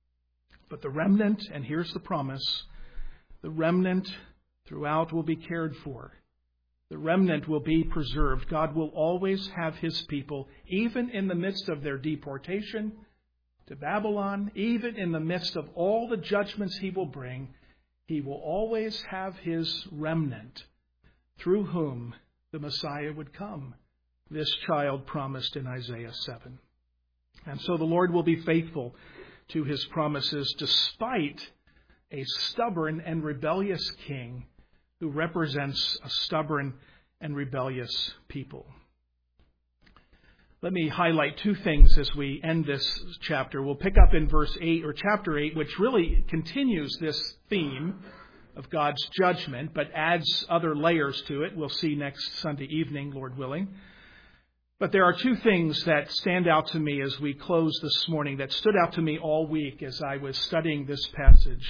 But the remnant, and here's the promise, the remnant throughout will be cared for. The remnant will be preserved. God will always have his people, even in the midst of their deportation to Babylon, even in the midst of all the judgments he will bring, he will always have his remnant through whom the Messiah would come, this child promised in Isaiah seven. And so the Lord will be faithful to his promises despite a stubborn and rebellious king who represents a stubborn and rebellious people. Let me highlight two things as we end this chapter. We'll pick up in verse eight, or chapter eight, which really continues this theme of God's judgment, but adds other layers to it. We'll see next Sunday evening, Lord willing. But there are two things that stand out to me as we close this morning, that stood out to me all week as I was studying this passage.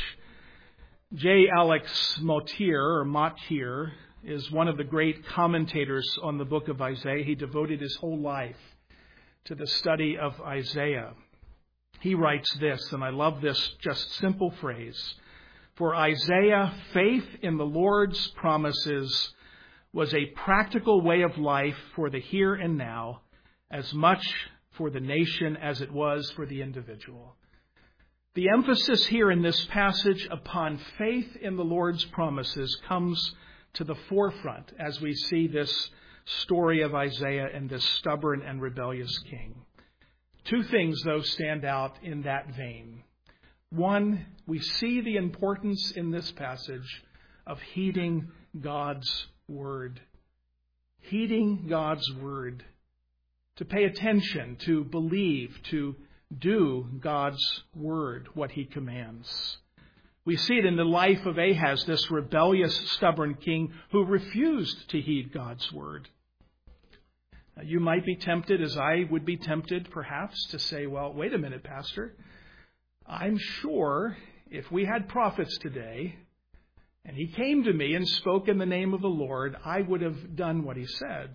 J. Alex Motyer, or Motyer, is one of the great commentators on the book of Isaiah. He devoted his whole life to the study of Isaiah. He writes this, and I love this just simple phrase. For Isaiah, faith in the Lord's promises was a practical way of life for the here and now, as much for the nation as it was for the individual. The emphasis here in this passage upon faith in the Lord's promises comes to the forefront as we see this story of Isaiah and this stubborn and rebellious king. Two things, though, stand out in that vein. One, we see the importance in this passage of heeding God's word. Heeding God's word. To pay attention, to believe, to do God's word, what he commands. We see it in the life of Ahaz, this rebellious, stubborn king who refused to heed God's word. Now, you might be tempted, as I would be tempted, perhaps, to say, well, wait a minute, Pastor. I'm sure if we had prophets today, and he came to me and spoke in the name of the Lord, I would have done what he said.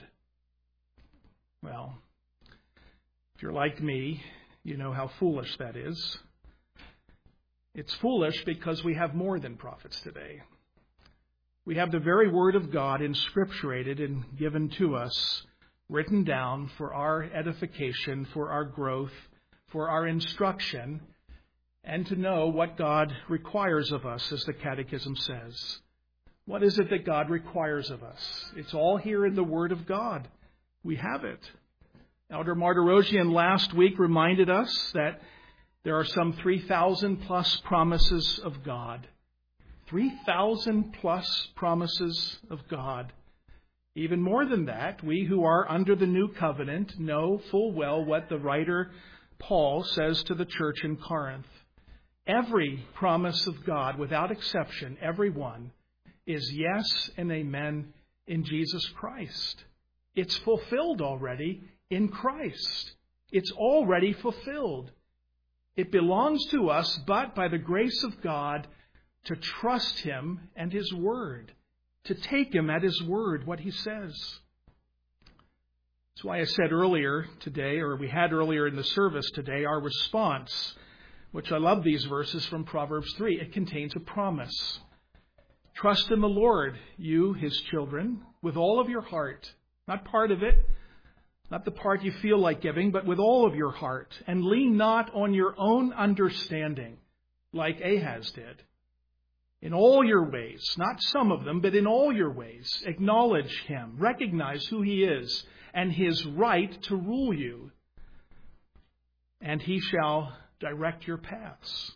Well, if you're like me, you know how foolish that is. It's foolish because we have more than prophets today. We have the very word of God inscripturated and given to us, written down for our edification, for our growth, for our instruction, and to know what God requires of us, as the Catechism says. What is it that God requires of us? It's all here in the Word of God. We have it. Elder Martyrosian last week reminded us that there are some three thousand plus promises of God. three thousand plus promises of God. Even more than that, we who are under the new covenant know full well what the writer Paul says to the church in Corinth. Every promise of God, without exception, every one, is yes and amen in Jesus Christ. It's fulfilled already in Christ. It's already fulfilled. It belongs to us, but by the grace of God, to trust him and his word, to take him at his word, what he says. That's why I said earlier today, or we had earlier in the service today, our response, which I love these verses from Proverbs three. It contains a promise. Trust in the Lord, you, his children, with all of your heart. Not part of it, not the part you feel like giving, but with all of your heart. And lean not on your own understanding, like Ahaz did. In all your ways, not some of them, but in all your ways, acknowledge him, recognize who he is, and his right to rule you. And he shall direct your paths.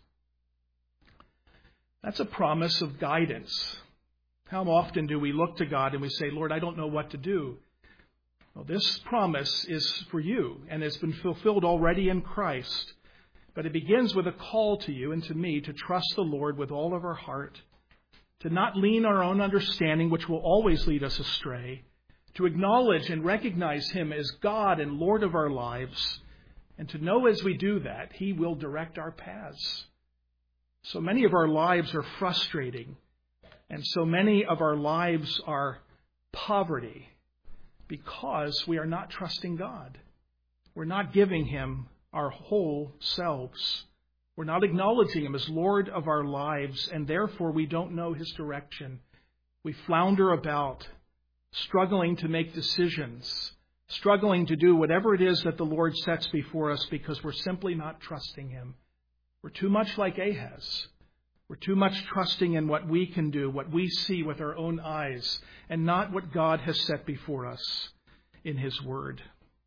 That's a promise of guidance. How often do we look to God and we say, Lord, I don't know what to do? Well, this promise is for you and has been fulfilled already in Christ. But it begins with a call to you and to me to trust the Lord with all of our heart, to not lean on our own understanding, which will always lead us astray, to acknowledge and recognize him as God and Lord of our lives, and to know as we do that, he will direct our paths. So many of our lives are frustrating, and so many of our lives are poverty because we are not trusting God. We're not giving him our whole selves. We're not acknowledging him as Lord of our lives, and therefore we don't know his direction. We flounder about, struggling to make decisions, struggling to do whatever it is that the Lord sets before us because we're simply not trusting him. We're too much like Ahaz. We're too much trusting in what we can do, what we see with our own eyes, and not what God has set before us in his word.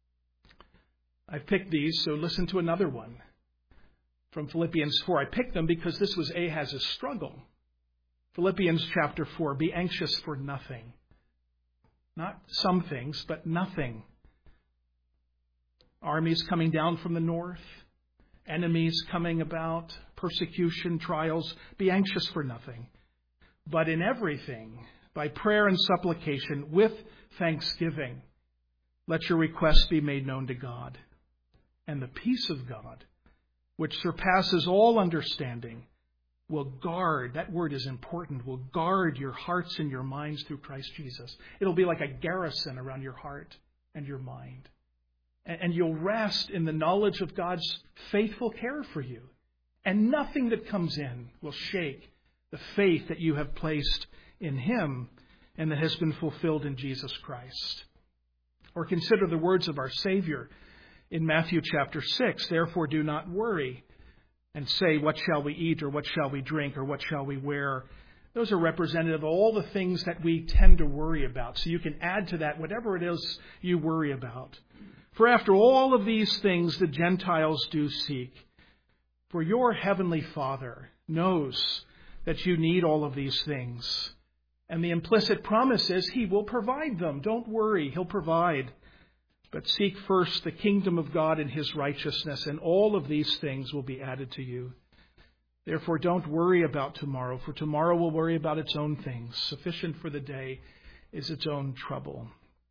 I've picked these, so listen to another one from Philippians four. I picked them because this was Ahaz's struggle. Philippians chapter four, be anxious for nothing. Not some things, but nothing. Armies coming down from the north, enemies coming about, persecution, trials. Be anxious for nothing. But in everything, by prayer and supplication, with thanksgiving, let your requests be made known to God. And the peace of God, which surpasses all understanding, will guard, that word is important, will guard your hearts and your minds through Christ Jesus. It'll be like a garrison around your heart and your mind. And you'll rest in the knowledge of God's faithful care for you. And nothing that comes in will shake the faith that you have placed in him and that has been fulfilled in Jesus Christ. Or consider the words of our Savior in Matthew chapter six. Therefore do not worry and say, what shall we eat, or what shall we drink, or what shall we wear? Those are representative of all the things that we tend to worry about. So you can add to that whatever it is you worry about. For after all of these things the Gentiles do seek. For your heavenly Father knows that you need all of these things. And the implicit promise is He will provide them. Don't worry, He'll provide. But seek first the kingdom of God and His righteousness, and all of these things will be added to you. Therefore, don't worry about tomorrow, for tomorrow will worry about its own things. Sufficient for the day is its own trouble.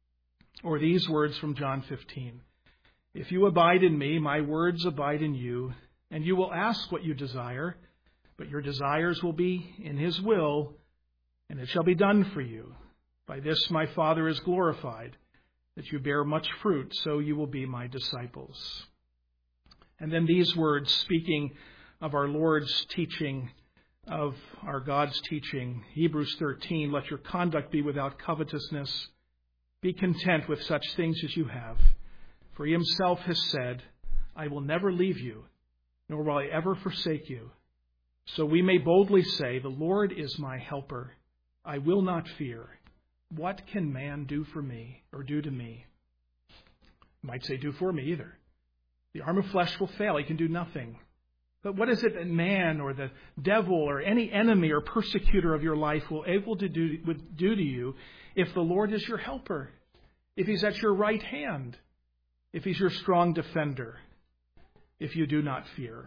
Or these words from John fifteen. If you abide in me, my words abide in you, and you will ask what you desire, but your desires will be in His will, and it shall be done for you. By this my Father is glorified, that you bear much fruit, so you will be my disciples. And then these words, speaking of our Lord's teaching, of our God's teaching. Hebrews thirteen, let your conduct be without covetousness. Be content with such things as you have. For He Himself has said, I will never leave you, nor will I ever forsake you. So we may boldly say, the Lord is my helper. I will not fear. What can man do for me or do to me? You might say, do for me either. The arm of flesh will fail. He can do nothing. But what is it that man or the devil or any enemy or persecutor of your life will able to do, would do to you if the Lord is your helper, if He's at your right hand, if He's your strong defender, if you do not fear?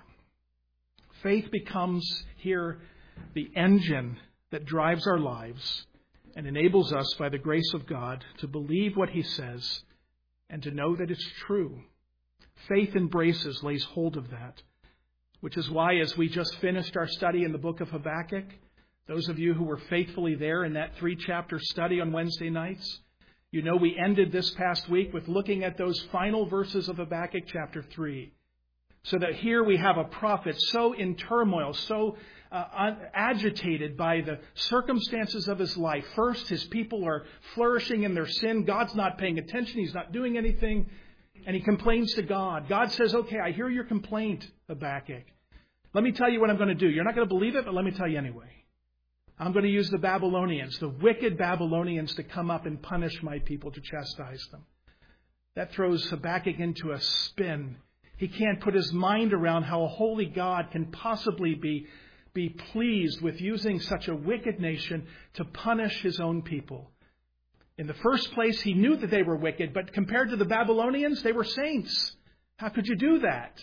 Faith becomes here the engine that drives our lives and enables us by the grace of God to believe what He says and to know that it's true. Faith embraces, lays hold of that. Which is why, as we just finished our study in the book of Habakkuk, those of you who were faithfully there in that three-chapter study on Wednesday nights, you know we ended this past week with looking at those final verses of Habakkuk chapter three. So that here we have a prophet so in turmoil, so uh, agitated by the circumstances of his life. First, his people are flourishing in their sin. God's not paying attention. He's not doing anything. And he complains to God. God says, okay, I hear your complaint, Habakkuk. Let me tell you what I'm going to do. You're not going to believe it, but let me tell you anyway. I'm going to use the Babylonians, the wicked Babylonians, to come up and punish my people, to chastise them. That throws Habakkuk into a spin. He can't put his mind around how a holy God can possibly be, be pleased with using such a wicked nation to punish His own people. In the first place, he knew that they were wicked, but compared to the Babylonians, they were saints. How could you do that?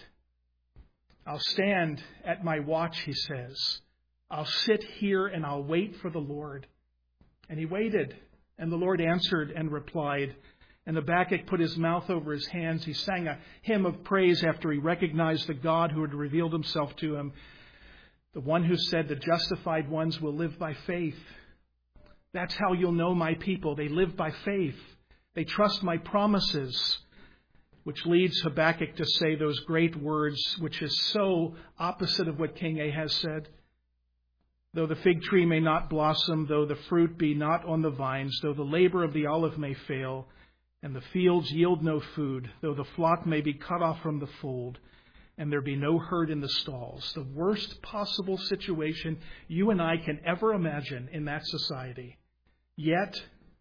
I'll stand at my watch, he says. I'll sit here and I'll wait for the Lord. And he waited, and the Lord answered and replied. And Habakkuk put his mouth over his hands. He sang a hymn of praise after he recognized the God who had revealed Himself to him. The one who said the justified ones will live by faith. That's how you'll know my people. They live by faith. They trust my promises. Which leads Habakkuk to say those great words, which is so opposite of what King Ahaz said. Though the fig tree may not blossom, though the fruit be not on the vines, though the labor of the olive may fail, and the fields yield no food, though the flock may be cut off from the fold, and there be no herd in the stalls. The worst possible situation you and I can ever imagine in that society. Yet,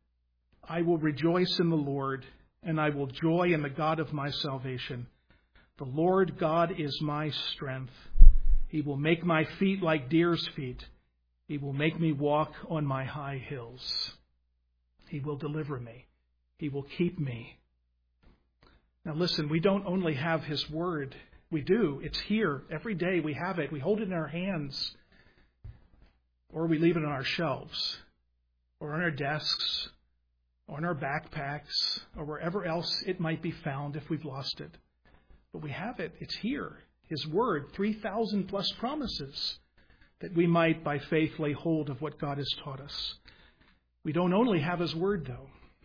I will rejoice in the Lord, and I will joy in the God of my salvation. The Lord God is my strength. He will make my feet like deer's feet. He will make me walk on my high hills. He will deliver me. He will keep me. Now listen, we don't only have His word. We do. It's here. Every day we have it. We hold it in our hands. Or we leave it on our shelves. Or on our desks. Or in our backpacks. Or wherever else it might be found if we've lost it. But we have it. It's here. His word. three thousand plus promises. That we might by faith lay hold of what God has taught us. We don't only have His word though.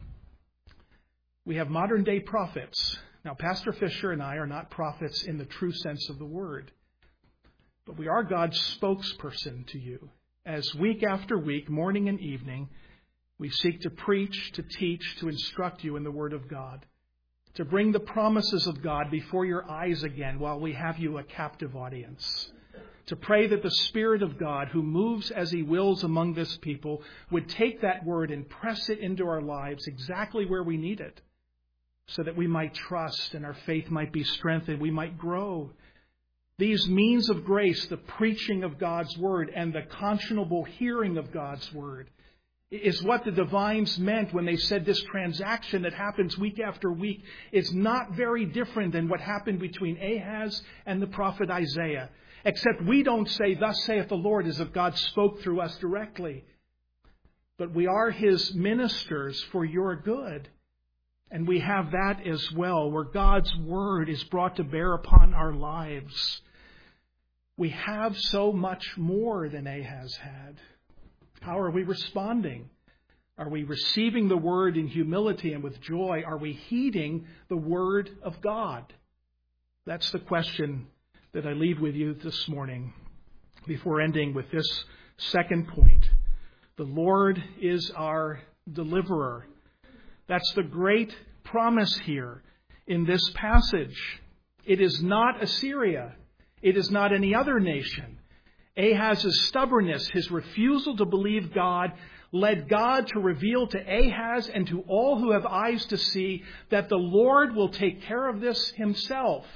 We have modern day prophets. Now, Pastor Fisher and I are not prophets in the true sense of the word. But we are God's spokesperson to you. As week after week, morning and evening, we seek to preach, to teach, to instruct you in the word of God. To bring the promises of God before your eyes again while we have you a captive audience. to pray that the Spirit of God, who moves as He wills among this people, would take that word and press it into our lives exactly where we need it, so that we might trust and our faith might be strengthened, we might grow. These means of grace, the preaching of God's word and the conscionable hearing of God's word, is what the divines meant when they said this transaction that happens week after week is not very different than what happened between Ahaz and the prophet Isaiah. Except we don't say, "Thus saith the Lord," as if God spoke through us directly. But we are His ministers for your good. And we have that as well, where God's word is brought to bear upon our lives. We have so much more than Ahaz had. How are we responding? Are we receiving the word in humility and with joy? Are we heeding the word of God? That's the question that I leave with you this morning before ending with this second point. The Lord is our deliverer. That's the great promise here in this passage. It is not Assyria. It is not any other nation. Ahaz's stubbornness, his refusal to believe God, led God to reveal to Ahaz and to all who have eyes to see that the Lord will take care of this Himself.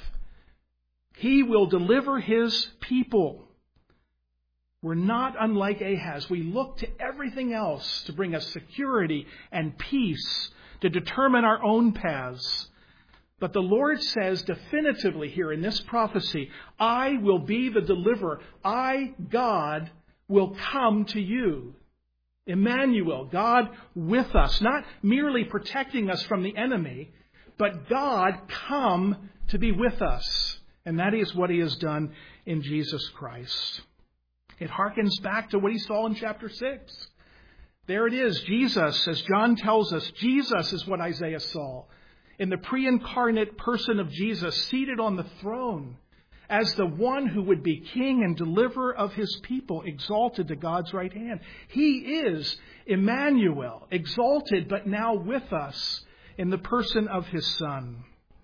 He will deliver His people. We're not unlike Ahaz. We look to everything else to bring us security and peace, to determine our own paths. But the Lord says definitively here in this prophecy, "I will be the deliverer. I, God, will come to you." Emmanuel, God with us, not merely protecting us from the enemy, but God come to be with us. And that is what He has done in Jesus Christ. It harkens back to what He saw in chapter six. There it is, Jesus, as John tells us, Jesus is what Isaiah saw. In the pre-incarnate person of Jesus, seated on the throne, as the one who would be king and deliverer of His people, exalted to God's right hand. He is Emmanuel, exalted but now with us in the person of His Son.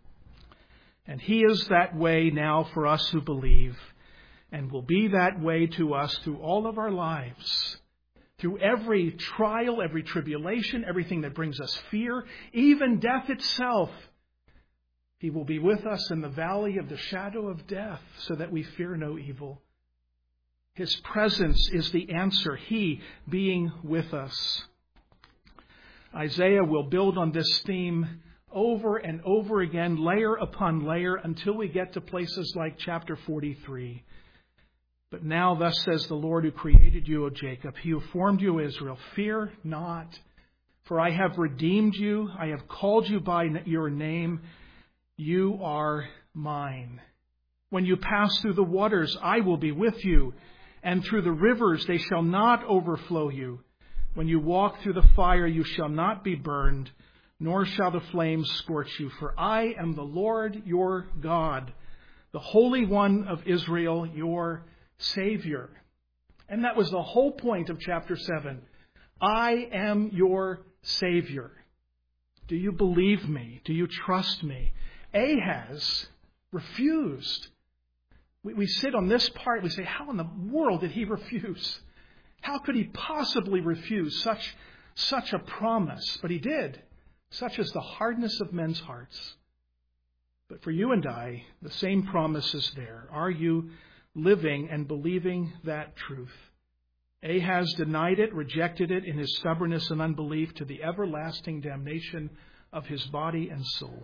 And He is that way now for us who believe, and will be that way to us through all of our lives. Through every trial, every tribulation, everything that brings us fear, even death itself. He will be with us in the valley of the shadow of death so that we fear no evil. His presence is the answer, He being with us. Isaiah will build on this theme over and over again, layer upon layer, until we get to places like chapter forty-three. But now thus says the Lord who created you, O Jacob, He who formed you, Israel, fear not, for I have redeemed you. I have called you by your name. You are mine. When you pass through the waters, I will be with you, and through the rivers they shall not overflow you. When you walk through the fire, you shall not be burned, nor shall the flames scorch you. For I am the Lord your God, the Holy One of Israel, your Savior. And that was the whole point of chapter seven. I am your Savior. Do you believe me? Do you trust me? Ahaz refused. We, we sit on this part, we say, how in the world did he refuse? How could he possibly refuse such, such a promise? But he did. Such is the hardness of men's hearts. But for you and I, the same promise is there. Are you living and believing that truth? Ahaz denied it, rejected it in his stubbornness and unbelief to the everlasting damnation of his body and soul.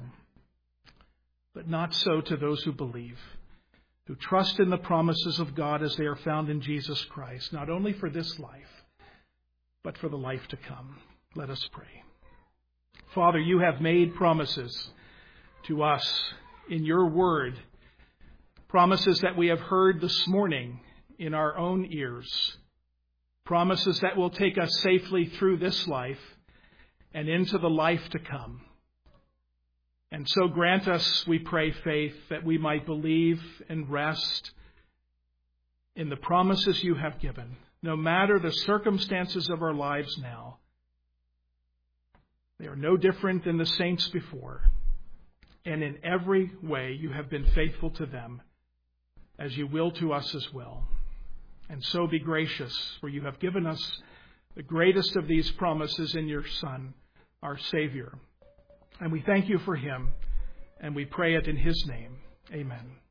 But not so to those who believe, who trust in the promises of God as they are found in Jesus Christ, not only for this life, but for the life to come. Let us pray. Father, you have made promises to us in your word, promises that we have heard this morning in our own ears, promises that will take us safely through this life and into the life to come. And so grant us, we pray, faith that we might believe and rest in the promises you have given, no matter the circumstances of our lives now. They are no different than the saints before. And in every way you have been faithful to them, as you will to us as well. And so be gracious, for you have given us the greatest of these promises in your Son, our Savior. And we thank you for him, and we pray it in his name. Amen.